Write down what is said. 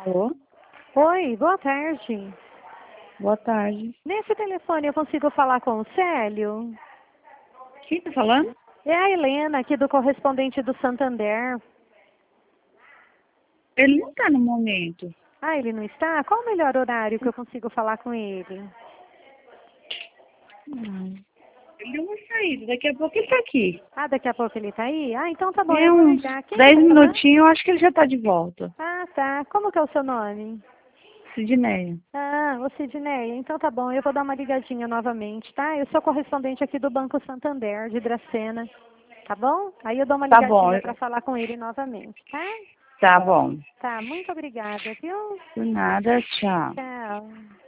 Alô? Oi, boa tarde. Boa tarde. Nesse telefone eu consigo falar com o Célio? Quem tá falando? É a Helena, aqui do correspondente do Santander. Ele não tá no momento. Ah, ele não está? Qual o melhor horário que eu consigo falar com ele? Ele deu uma saída, daqui a pouco ele tá aqui. Ah, daqui a pouco ele está aí? Ah, então tá bom, Tem eu vou uns ligar. Quem 10 tá falando? minutinhos, eu acho que ele já tá de volta. Ah, tá. Como que é o seu nome? Sidneia. Ah, o Sidney. Então tá bom, eu vou dar uma ligadinha novamente, tá? Eu sou correspondente aqui do Banco Santander, de Dracena. Tá bom? Aí eu dou uma Tá bom, ligadinha para falar com ele novamente, tá? tá bom. Tá, muito obrigada, viu? Por nada, tchau. Tchau.